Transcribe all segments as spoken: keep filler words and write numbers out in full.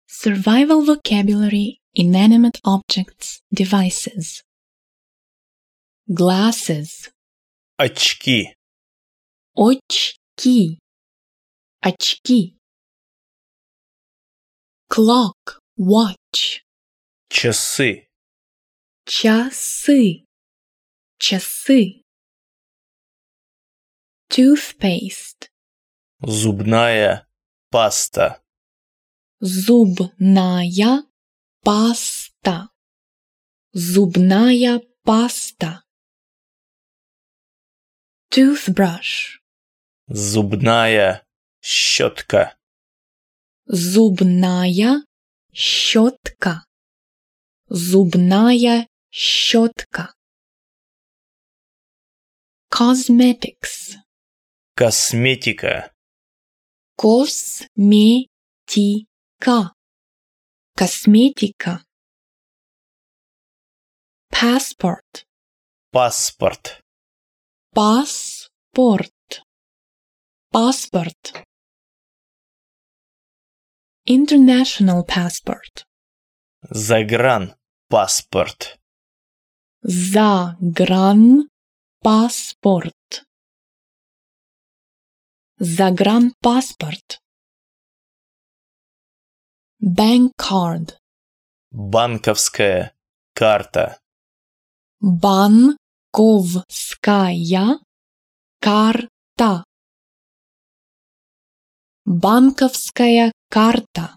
Survival vocabulary, inanimate objects, devices. Glasses. Очки. Очки. Очки. Clock, watch. Часы. Часы. Часы. Toothpaste. Зубная паста. Зубная паста. Зубная паста. Toothbrush. Зубная щетка. Зубная щетка. Зубная щетка. Cosmetics. Косметика. Косметика. Косметика. Passport. Паспорт. Паспорт. Паспорт. International passport. Загранпаспорт. Загранпаспорт. Загранпаспорт. Bank card. Банковская карта. Банковская карта. Банковская карта.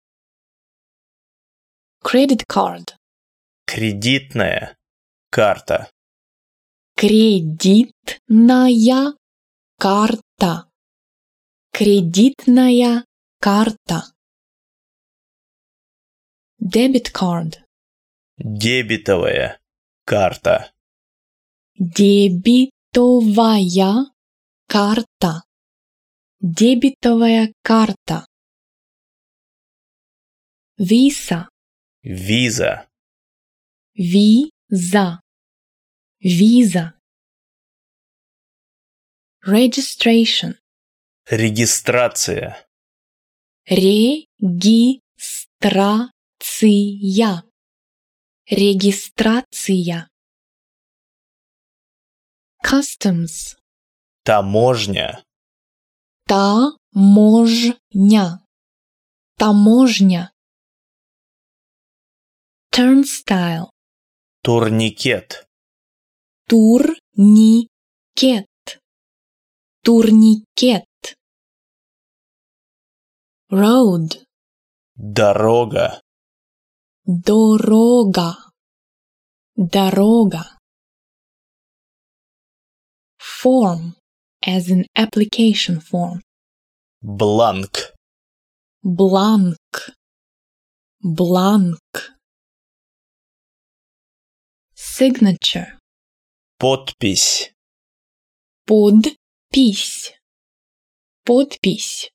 Credit card. Кредитная карта. Кредитная карта. Кредитная карта. Debit card. Дебетовая карта. Дебетовая карта. Дебетовая карта. Visa. Виза. Виза. Виза. Registration. Регистрация. Регистрация. Регистрация. Customs. Таможня. Таможня. Таможня. Turnstile. Турникет. Турникет. Турникет. Road. Дорога. Дорога. Дорога. Form, as in application form. Бланк. Бланк. Бланк. Signature. Подпись. Подпись. Подпись.